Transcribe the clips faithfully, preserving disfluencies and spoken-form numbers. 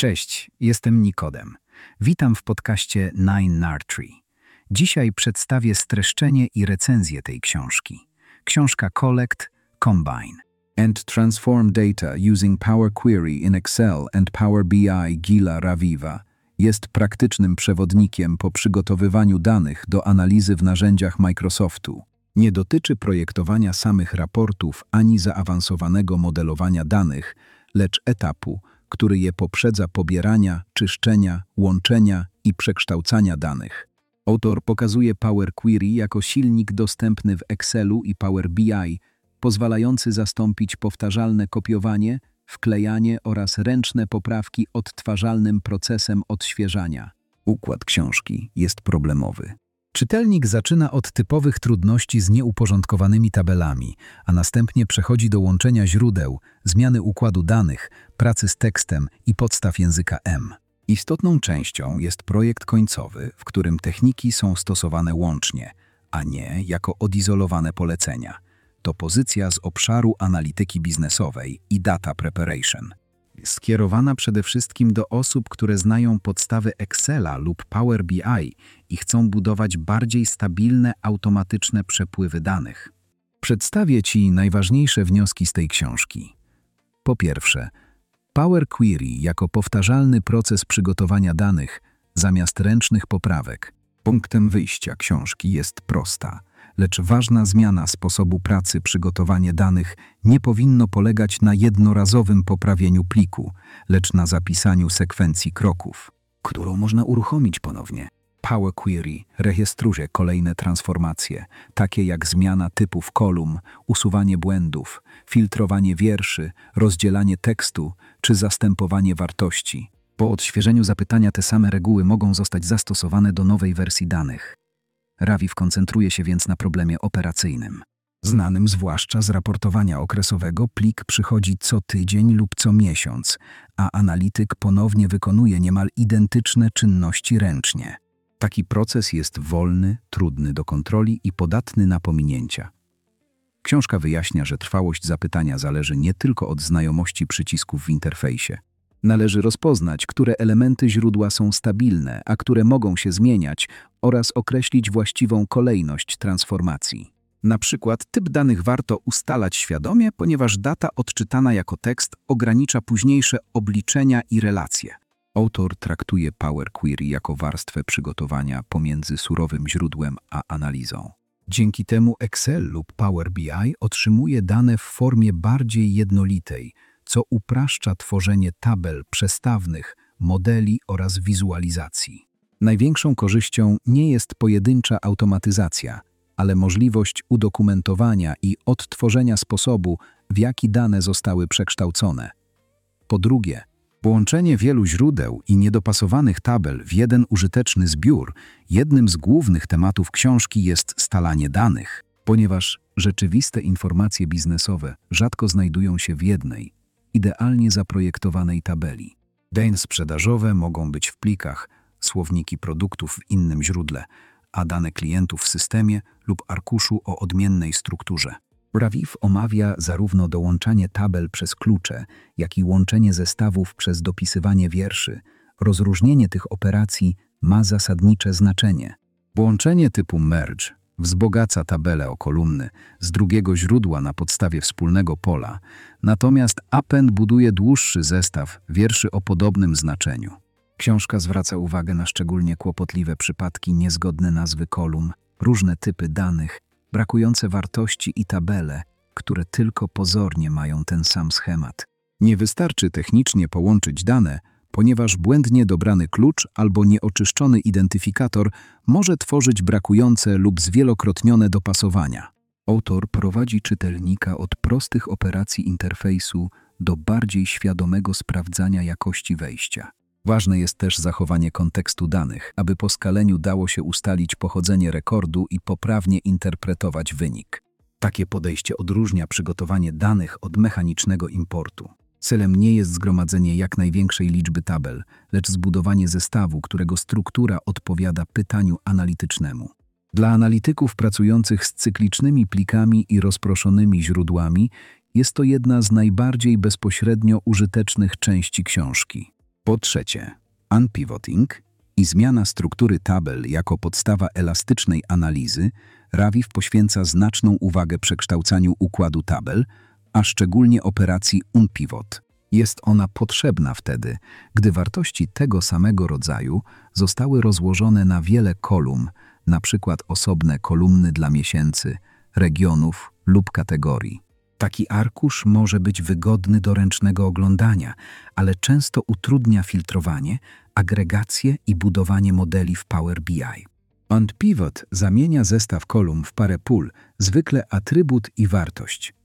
Cześć, jestem Nikodem. Witam w podcaście Nine Nardtree. Dzisiaj przedstawię streszczenie i recenzję tej książki. Książka Collect, Combine and Transform Data Using Power Query in Excel and Power B I Gila Raviva jest praktycznym przewodnikiem po przygotowywaniu danych do analizy w narzędziach Microsoftu. Nie dotyczy projektowania samych raportów ani zaawansowanego modelowania danych, lecz etapu, który je poprzedza pobierania, czyszczenia, łączenia i przekształcania danych. Autor pokazuje Power Query jako silnik dostępny w Excelu i Power B I, pozwalający zastąpić powtarzalne kopiowanie, wklejanie oraz ręczne poprawki odtwarzalnym procesem odświeżania. Układ książki jest problemowy. Czytelnik zaczyna od typowych trudności z nieuporządkowanymi tabelami, a następnie przechodzi do łączenia źródeł, zmiany układu danych, pracy z tekstem i podstaw języka M. Istotną częścią jest projekt końcowy, w którym techniki są stosowane łącznie, a nie jako odizolowane polecenia. To pozycja z obszaru analityki biznesowej i data preparation. Skierowana przede wszystkim do osób, które znają podstawy Excela lub Power B I i chcą budować bardziej stabilne, automatyczne przepływy danych. Przedstawię Ci najważniejsze wnioski z tej książki. Po pierwsze, Power Query jako powtarzalny proces przygotowania danych zamiast ręcznych poprawek. Punktem wyjścia książki jest prosta, lecz ważna zmiana sposobu pracy przygotowanie danych nie powinno polegać na jednorazowym poprawieniu pliku, lecz na zapisaniu sekwencji kroków, którą można uruchomić ponownie. Power Query rejestruje kolejne transformacje, takie jak zmiana typów kolumn, usuwanie błędów, filtrowanie wierszy, rozdzielanie tekstu czy zastępowanie wartości. Po odświeżeniu zapytania te same reguły mogą zostać zastosowane do nowej wersji danych. Raviv koncentruje się więc na problemie operacyjnym. Znanym zwłaszcza z raportowania okresowego, plik przychodzi co tydzień lub co miesiąc, a analityk ponownie wykonuje niemal identyczne czynności ręcznie. Taki proces jest wolny, trudny do kontroli i podatny na pominięcia. Książka wyjaśnia, że trwałość zapytania zależy nie tylko od znajomości przycisków w interfejsie. Należy rozpoznać, które elementy źródła są stabilne, a które mogą się zmieniać, oraz określić właściwą kolejność transformacji. Na przykład typ danych warto ustalać świadomie, ponieważ data odczytana jako tekst ogranicza późniejsze obliczenia i relacje. Autor traktuje Power Query jako warstwę przygotowania pomiędzy surowym źródłem a analizą. Dzięki temu Excel lub Power B I otrzymuje dane w formie bardziej jednolitej, co upraszcza tworzenie tabel przestawnych, modeli oraz wizualizacji. Największą korzyścią nie jest pojedyncza automatyzacja, ale możliwość udokumentowania i odtworzenia sposobu, w jaki dane zostały przekształcone. Po drugie, połączenie wielu źródeł i niedopasowanych tabel w jeden użyteczny zbiór, jednym z głównych tematów książki jest scalanie danych, ponieważ rzeczywiste informacje biznesowe rzadko znajdują się w jednej, idealnie zaprojektowanej tabeli. Dane sprzedażowe mogą być w plikach, słowniki produktów w innym źródle, a dane klientów w systemie lub arkuszu o odmiennej strukturze. Raviv omawia zarówno dołączanie tabel przez klucze, jak i łączenie zestawów przez dopisywanie wierszy. Rozróżnienie tych operacji ma zasadnicze znaczenie. Połączenie typu merge wzbogaca tabelę o kolumny z drugiego źródła na podstawie wspólnego pola, natomiast append buduje dłuższy zestaw wierszy o podobnym znaczeniu. Książka zwraca uwagę na szczególnie kłopotliwe przypadki, niezgodne nazwy kolumn, różne typy danych, brakujące wartości i tabele, które tylko pozornie mają ten sam schemat. Nie wystarczy technicznie połączyć dane, ponieważ błędnie dobrany klucz albo nieoczyszczony identyfikator może tworzyć brakujące lub zwielokrotnione dopasowania. Autor prowadzi czytelnika od prostych operacji interfejsu do bardziej świadomego sprawdzania jakości wejścia. Ważne jest też zachowanie kontekstu danych, aby po skaleniu dało się ustalić pochodzenie rekordu i poprawnie interpretować wynik. Takie podejście odróżnia przygotowanie danych od mechanicznego importu. Celem nie jest zgromadzenie jak największej liczby tabel, lecz zbudowanie zestawu, którego struktura odpowiada pytaniu analitycznemu. Dla analityków pracujących z cyklicznymi plikami i rozproszonymi źródłami jest to jedna z najbardziej bezpośrednio użytecznych części książki. Po trzecie, unpivoting i zmiana struktury tabel jako podstawa elastycznej analizy. Raviv poświęca znaczną uwagę przekształcaniu układu tabel, a szczególnie operacji unpivot. Jest ona potrzebna wtedy, gdy wartości tego samego rodzaju zostały rozłożone na wiele kolumn, na przykład osobne kolumny dla miesięcy, regionów lub kategorii. Taki arkusz może być wygodny do ręcznego oglądania, ale często utrudnia filtrowanie, agregację i budowanie modeli w Power B I. Unpivot zamienia zestaw kolumn w parę pól, zwykle atrybut i wartość.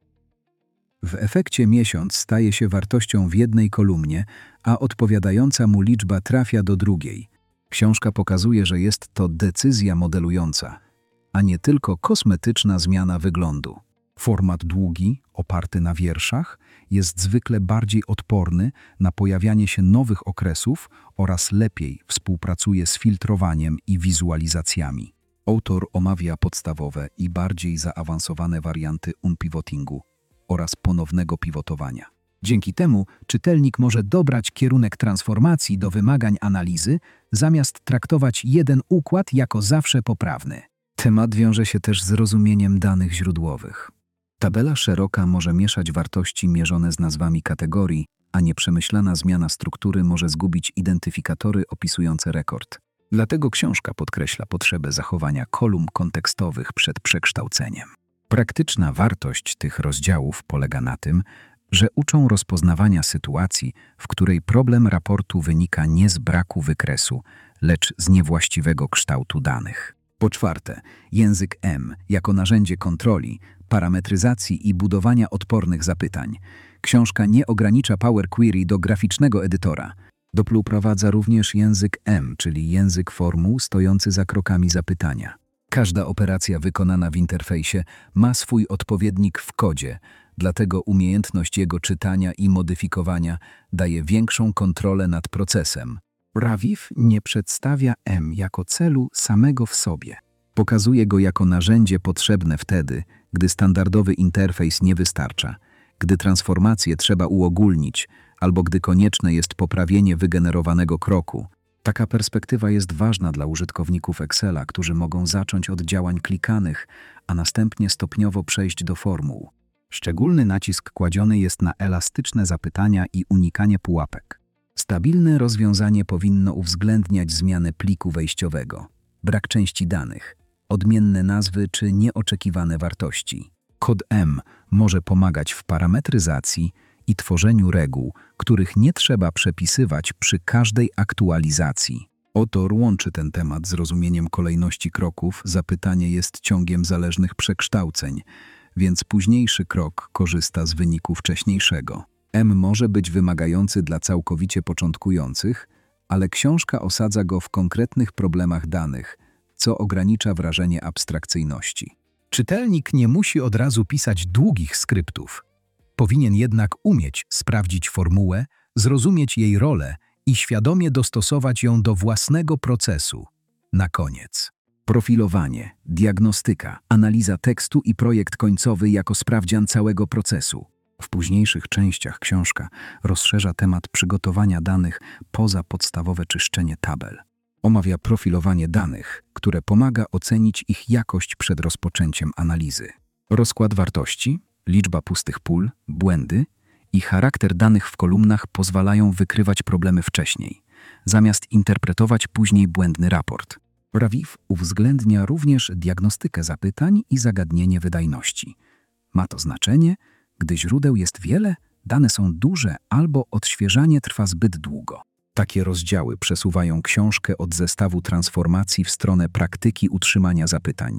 W efekcie miesiąc staje się wartością w jednej kolumnie, a odpowiadająca mu liczba trafia do drugiej. Książka pokazuje, że jest to decyzja modelująca, a nie tylko kosmetyczna zmiana wyglądu. Format długi, oparty na wierszach, jest zwykle bardziej odporny na pojawianie się nowych okresów oraz lepiej współpracuje z filtrowaniem i wizualizacjami. Autor omawia podstawowe i bardziej zaawansowane warianty unpivotingu oraz ponownego pivotowania. Dzięki temu czytelnik może dobrać kierunek transformacji do wymagań analizy, zamiast traktować jeden układ jako zawsze poprawny. Temat wiąże się też z rozumieniem danych źródłowych. Tabela szeroka może mieszać wartości mierzone z nazwami kategorii, a nieprzemyślana zmiana struktury może zgubić identyfikatory opisujące rekord. Dlatego książka podkreśla potrzebę zachowania kolumn kontekstowych przed przekształceniem. Praktyczna wartość tych rozdziałów polega na tym, że uczą rozpoznawania sytuacji, w której problem raportu wynika nie z braku wykresu, lecz z niewłaściwego kształtu danych. Po czwarte, język M jako narzędzie kontroli, parametryzacji i budowania odpornych zapytań. Książka nie ogranicza Power Query do graficznego edytora. Doprowadza również język M, czyli język formuł stojący za krokami zapytania. Każda operacja wykonana w interfejsie ma swój odpowiednik w kodzie, dlatego umiejętność jego czytania i modyfikowania daje większą kontrolę nad procesem. Raviv nie przedstawia M jako celu samego w sobie. Pokazuje go jako narzędzie potrzebne wtedy, gdy standardowy interfejs nie wystarcza, gdy transformację trzeba uogólnić, albo gdy konieczne jest poprawienie wygenerowanego kroku. Taka perspektywa jest ważna dla użytkowników Excela, którzy mogą zacząć od działań klikanych, a następnie stopniowo przejść do formuł. Szczególny nacisk kładziony jest na elastyczne zapytania i unikanie pułapek. Stabilne rozwiązanie powinno uwzględniać zmianę pliku wejściowego, brak części danych, odmienne nazwy czy nieoczekiwane wartości. Kod M może pomagać w parametryzacji i tworzeniu reguł, których nie trzeba przepisywać przy każdej aktualizacji. Autor łączy ten temat z rozumieniem kolejności kroków. Zapytanie jest ciągiem zależnych przekształceń, więc późniejszy krok korzysta z wyniku wcześniejszego. M może być wymagający dla całkowicie początkujących, ale książka osadza go w konkretnych problemach danych, co ogranicza wrażenie abstrakcyjności. Czytelnik nie musi od razu pisać długich skryptów. Powinien jednak umieć sprawdzić formułę, zrozumieć jej rolę i świadomie dostosować ją do własnego procesu. Na koniec. Profilowanie, diagnostyka, analiza tekstu i projekt końcowy jako sprawdzian całego procesu. W późniejszych częściach książka rozszerza temat przygotowania danych poza podstawowe czyszczenie tabel. Omawia profilowanie danych, które pomaga ocenić ich jakość przed rozpoczęciem analizy. Rozkład wartości, liczba pustych pól, błędy i charakter danych w kolumnach pozwalają wykrywać problemy wcześniej, zamiast interpretować później błędny raport. Raviv uwzględnia również diagnostykę zapytań i zagadnienie wydajności. Ma to znaczenie, gdy źródeł jest wiele, dane są duże albo odświeżanie trwa zbyt długo. Takie rozdziały przesuwają książkę od zestawu transformacji w stronę praktyki utrzymania zapytań.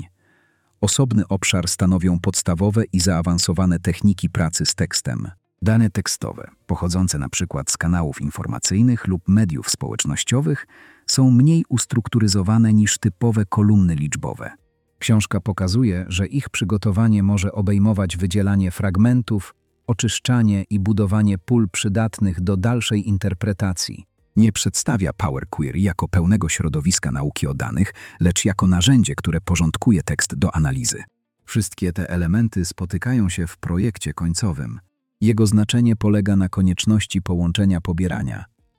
Osobny obszar stanowią podstawowe i zaawansowane techniki pracy z tekstem. Dane tekstowe, pochodzące na przykład z kanałów informacyjnych lub mediów społecznościowych, są mniej ustrukturyzowane niż typowe kolumny liczbowe. Książka pokazuje, że ich przygotowanie może obejmować wydzielanie fragmentów, oczyszczanie i budowanie pól przydatnych do dalszej interpretacji. Nie przedstawia Power Query jako pełnego środowiska nauki o danych, lecz jako narzędzie, które porządkuje tekst do analizy. Wszystkie te elementy spotykają się w projekcie końcowym. Jego znaczenie polega na konieczności połączenia pobierania,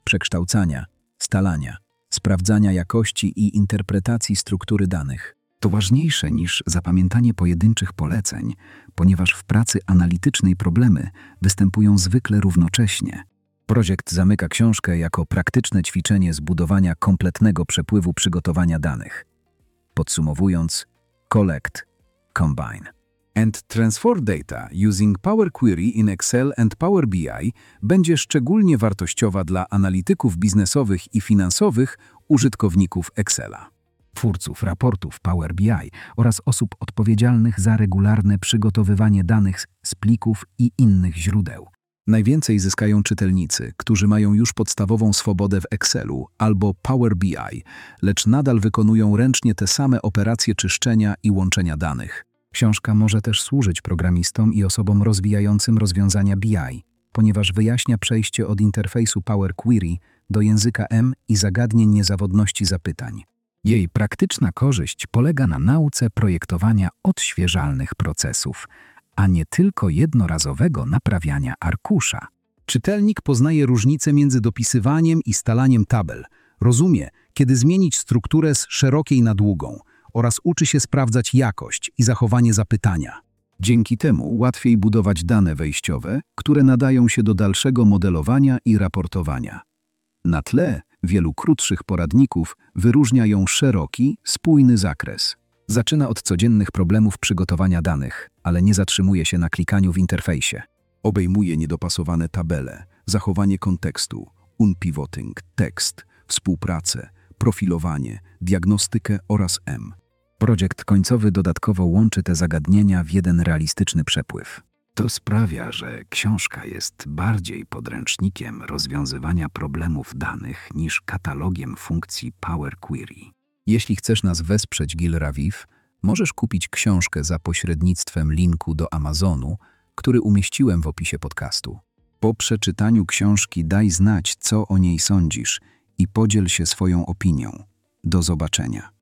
przekształcania, scalania, sprawdzania jakości i interpretacji struktury danych. To ważniejsze niż zapamiętanie pojedynczych poleceń, ponieważ w pracy analitycznej problemy występują zwykle równocześnie. Projekt zamyka książkę jako praktyczne ćwiczenie zbudowania kompletnego przepływu przygotowania danych. Podsumowując, collect, combine and transfer data using Power Query in Excel and Power B I będzie szczególnie wartościowa dla analityków biznesowych i finansowych użytkowników Excela, twórców raportów Power B I oraz osób odpowiedzialnych za regularne przygotowywanie danych z plików i innych źródeł. Najwięcej zyskają czytelnicy, którzy mają już podstawową swobodę w Excelu albo Power B I, lecz nadal wykonują ręcznie te same operacje czyszczenia i łączenia danych. Książka może też służyć programistom i osobom rozwijającym rozwiązania B I, ponieważ wyjaśnia przejście od interfejsu Power Query do języka M i zagadnień niezawodności zapytań. Jej praktyczna korzyść polega na nauce projektowania odświeżalnych procesów, a nie tylko jednorazowego naprawiania arkusza. Czytelnik poznaje różnicę między dopisywaniem i stalaniem tabel, rozumie, kiedy zmienić strukturę z szerokiej na długą oraz uczy się sprawdzać jakość i zachowanie zapytania. Dzięki temu łatwiej budować dane wejściowe, które nadają się do dalszego modelowania i raportowania. Na tle wielu krótszych poradników wyróżnia ją szeroki, spójny zakres. Zaczyna od codziennych problemów przygotowania danych, ale nie zatrzymuje się na klikaniu w interfejsie. Obejmuje niedopasowane tabele, zachowanie kontekstu, unpivoting, tekst, współpracę, profilowanie, diagnostykę oraz M. Projekt końcowy dodatkowo łączy te zagadnienia w jeden realistyczny przepływ. To sprawia, że książka jest bardziej podręcznikiem rozwiązywania problemów danych niż katalogiem funkcji Power Query. Jeśli chcesz nas wesprzeć Gil Raviv, możesz kupić książkę za pośrednictwem linku do Amazonu, który umieściłem w opisie podcastu. Po przeczytaniu książki daj znać, co o niej sądzisz i podziel się swoją opinią. Do zobaczenia.